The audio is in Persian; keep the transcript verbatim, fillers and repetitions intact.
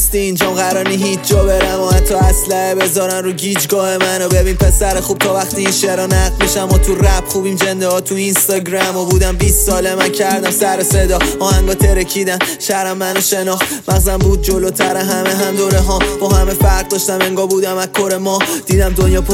نیستی اینجام قرار نی هیچ جا برم و حتی اسلحه بذارن رو گیجگاه منو. ببین پسر خوب تا وقتی این شعرها نقد میشم و تو رپ خوبیم جنده ها تو اینستاگرام و بودم بیست ساله من کردم سر صدا آهنگا ترکیدن شهرم منو شناخت مغزم بود جلوتر همه هم دوره ها با همه فرق داشتم انگار بودم از کره ما دیدم دنیا پر